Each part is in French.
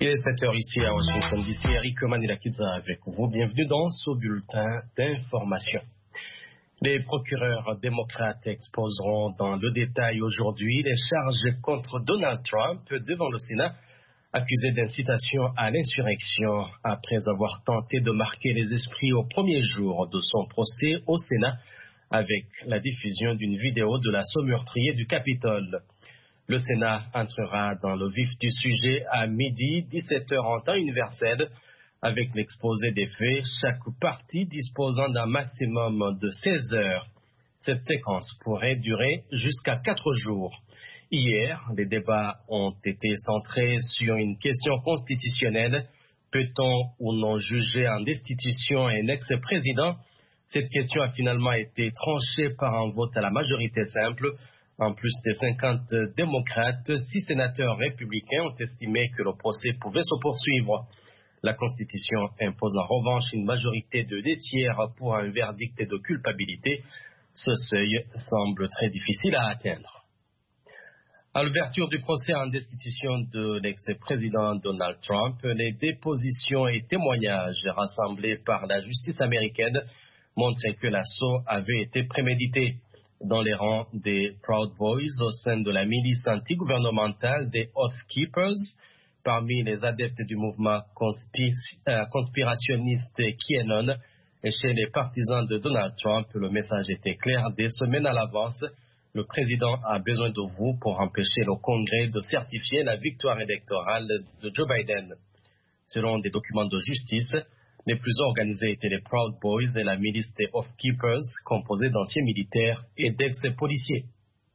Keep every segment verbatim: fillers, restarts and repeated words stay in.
Il est sept heures ici à Washington D C. Eric Manilakidza avec vous. Bienvenue dans ce bulletin d'information. Les procureurs démocrates exposeront dans le détail aujourd'hui les charges contre Donald Trump devant le Sénat, accusé d'incitation à l'insurrection après avoir tenté de marquer les esprits au premier jour de son procès au Sénat avec la diffusion d'une vidéo de l'assaut meurtrier du Capitole. Le Sénat entrera dans le vif du sujet à midi, dix-sept heures en temps universel, avec l'exposé des faits, chaque partie disposant d'un maximum de seize heures. Cette séquence pourrait durer jusqu'à quatre jours. Hier, les débats ont été centrés sur une question constitutionnelle. Peut-on ou non juger en destitution un ex-président? Cette question a finalement été tranchée par un vote à la majorité simple. En plus des cinquante démocrates, six sénateurs républicains ont estimé que le procès pouvait se poursuivre. La Constitution impose en revanche une majorité de deux tiers pour un verdict de culpabilité. Ce seuil semble très difficile à atteindre. À l'ouverture du procès en destitution de l'ex-président Donald Trump, les dépositions et témoignages rassemblés par la justice américaine montraient que l'assaut avait été prémédité. Dans les rangs des Proud Boys au sein de la milice antigouvernementale des Oath Keepers, parmi les adeptes du mouvement conspir euh, conspirationniste QAnon et chez les partisans de Donald Trump, le message était clair des semaines à l'avance. Le président a besoin de vous pour empêcher le Congrès de certifier la victoire électorale de Joe Biden. Selon des documents de justice, les plus organisés étaient les Proud Boys et la milice des Oath Keepers, composée d'anciens militaires et d'ex-policiers.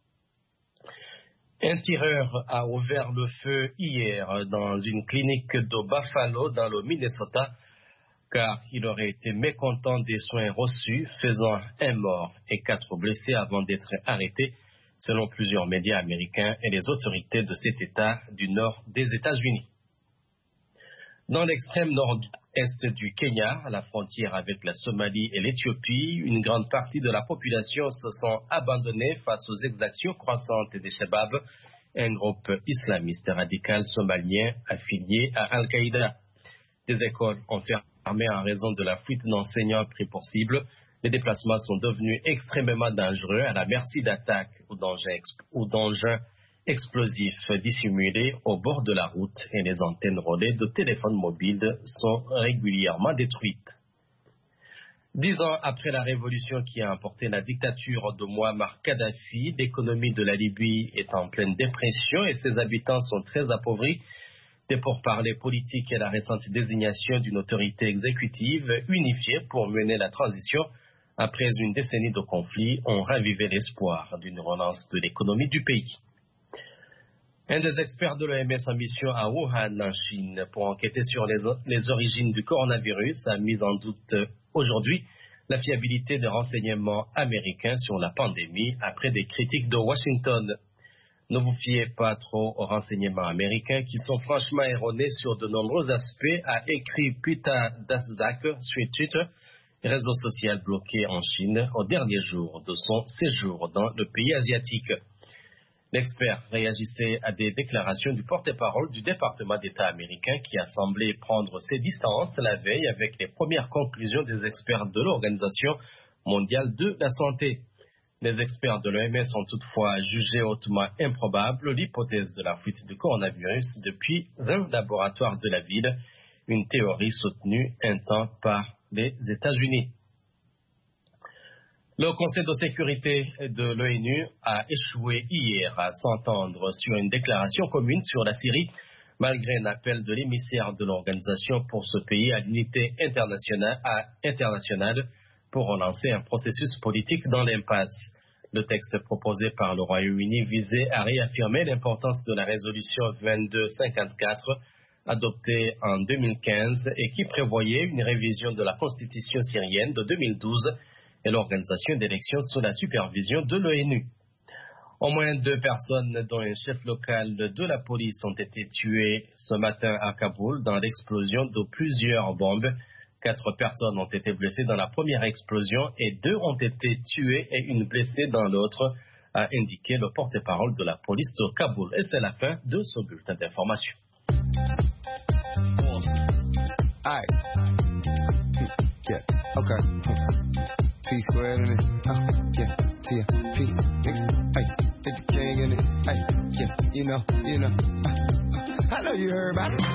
Un tireur a ouvert le feu hier dans une clinique de Buffalo, dans le Minnesota, car il aurait été mécontent des soins reçus, faisant un mort et quatre blessés avant d'être arrêté, selon plusieurs médias américains et les autorités de cet État du nord des États-Unis. Dans l'extrême nord-est du Kenya, à la frontière avec la Somalie et l'Éthiopie, une grande partie de la population se sont abandonnés face aux exactions croissantes des Shabab, un groupe islamiste radical somalien affilié à Al-Qaïda. Des écoles ont fermé en raison de la fuite d'enseignants pris pour cible. Les déplacements sont devenus extrêmement dangereux à la merci d'attaques ou d'engins explosifs dissimulés au bord de la route et les antennes relais de téléphones mobiles sont régulièrement détruites. Dix ans après la révolution qui a emporté la dictature de Mouammar Kadhafi, l'économie de la Libye est en pleine dépression et ses habitants sont très appauvris. Des pourparlers politiques et la récente désignation d'une autorité exécutive unifiée pour mener la transition après une décennie de conflits ont ravivé l'espoir d'une relance de l'économie du pays. Un des experts de l'O M S en mission à Wuhan, en Chine, pour enquêter sur les, les origines du coronavirus, a mis en doute aujourd'hui la fiabilité des renseignements américains sur la pandémie après des critiques de Washington. Ne vous fiez pas trop aux renseignements américains qui sont franchement erronés sur de nombreux aspects, a écrit Peter Daszak sur Twitter, réseau social bloqué en Chine au dernier jour de son séjour dans le pays asiatique. L'expert réagissait à des déclarations du porte-parole du département d'État américain qui a semblé prendre ses distances la veille avec les premières conclusions des experts de l'Organisation mondiale de la santé. Les experts de l'O M S ont toutefois jugé hautement improbable l'hypothèse de la fuite du coronavirus depuis un laboratoire de la ville, une théorie soutenue un temps par les États-Unis. Le Conseil de sécurité de l'ONU a échoué hier à s'entendre sur une déclaration commune sur la Syrie, malgré un appel de l'émissaire de l'organisation pour ce pays à l'unité internationale, à, internationale pour relancer un processus politique dans l'impasse. Le texte proposé par le Royaume-Uni visait à réaffirmer l'importance de la résolution vingt-deux cinquante-quatre adoptée en deux mille quinze et qui prévoyait une révision de la constitution syrienne de deux mille douze et l'organisation d'élections sous la supervision de l'ONU. Au moins deux personnes, dont un chef local de la police, ont été tuées ce matin à Kaboul dans l'explosion de plusieurs bombes. Quatre personnes ont été blessées dans la première explosion et deux ont été tuées et une blessée dans l'autre, a indiqué le porte-parole de la police de Kaboul. Et c'est la fin de ce bulletin d'information. Alright. Yeah, okay. P squared in it. Uh, yeah, T P. Hey, hit the king in it. Hey, yeah, you know, you know. Uh, I know you heard about it.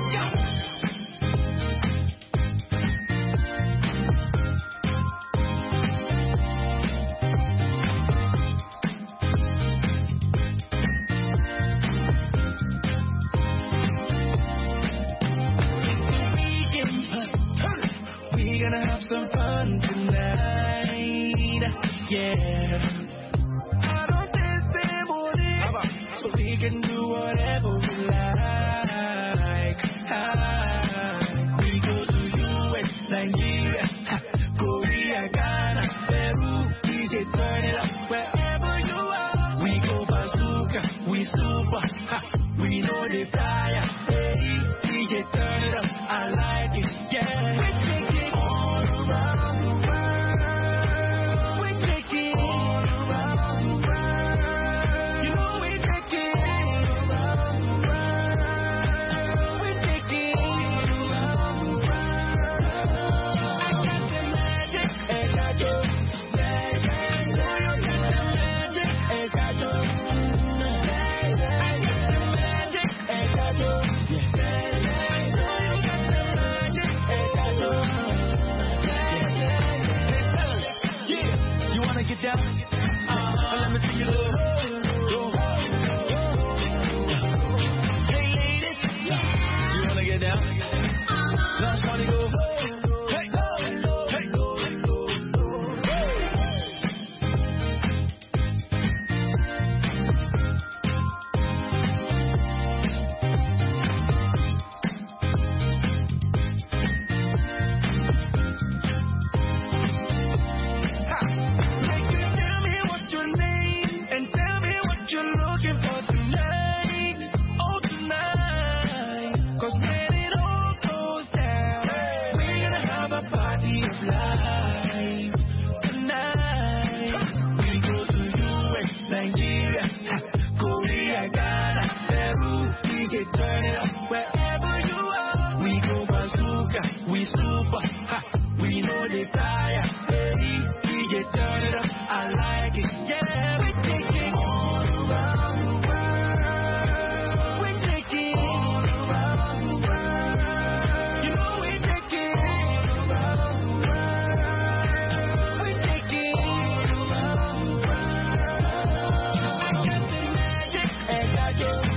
We're gonna have some fun tonight, yeah. I don't think they want it, so we can do whatever we like. Ah, we go to U S, Nigeria, ha, Korea, Ghana, Peru. D J turn it up wherever you are. We go bazooka, we super, ha, we know they fire. Hey, D J turn it up, I like it, yeah. We take it all around the world. We take it all around the world. You know we take it all around the world. We take it all around the world. I got the magic, I got you. I got the magic, I got you. I got the magic, I got you. Get down, uh-huh. Let me see you look. Go. Hey ladies, you wanna get down? Let's party go. Hey, hey, turn it up wherever you are. We go bazooka, we super, ha, we know they fire. Hey, D J turn it up, I like it, yeah. We take it all around the world. We take it all around the world. You know we take it all around the world. We take it all around the world. I got the magic, I got you.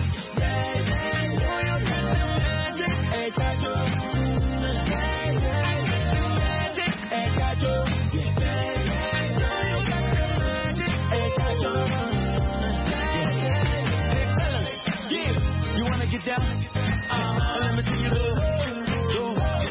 Get down, uh-huh. Let me see you look. Go.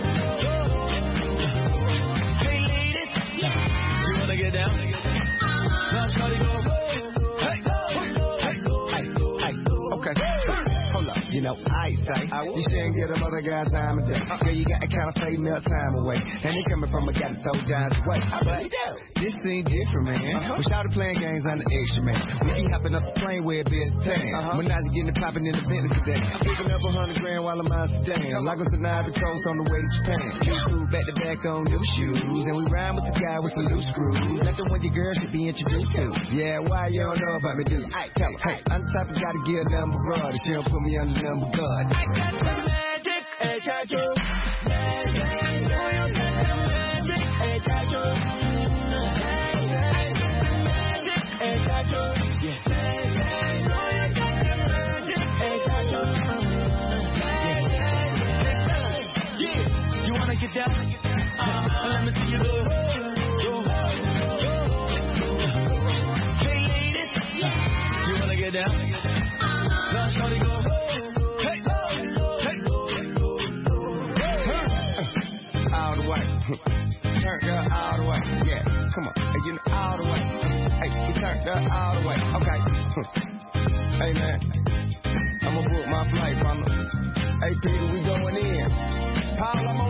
Hey ladies, yeah. You wanna get down? Now shawty go. Hey, hey, hey, hey. Okay, hold up. You know, I say, you shouldn't get another guy time of day. Girl, you got to kind of fade melt time away. And they coming from a guy that throw down away. But this seem different, man. Uh-huh. We started playing games on the extra, man. We keep hopping up the plane where it best tan. Uh-huh. When I was getting it popping in the business today. Picking up a hundred grand while I'm out down. Like us and Ivory Coast on the way to Japan. You food back to back on new shoes. And we rhyme with the guy with some loose screws. That's the one your girl should be introduced to. Yeah, why you don't know about me, dude? Hey, tell her, hey, I'm the type of guy to get a number broad. She don't put me on the number God. I got the magic, I got you. Magic, I got the magic, I got you. I got the magic, I got you. Yeah. Yeah. You wanna get down? Uh-huh. Let me see you look. Go. Hey ladies, yeah. You wanna get down? Now shawty go. Hey, hey, all the way. Turn girl all the way. Yeah, come on. Hey, you know all the way. Hey, you turn girl all the way. Okay. Hey man, I'ma book my flight, mama. Hey Peter, we going in. Paul, I'm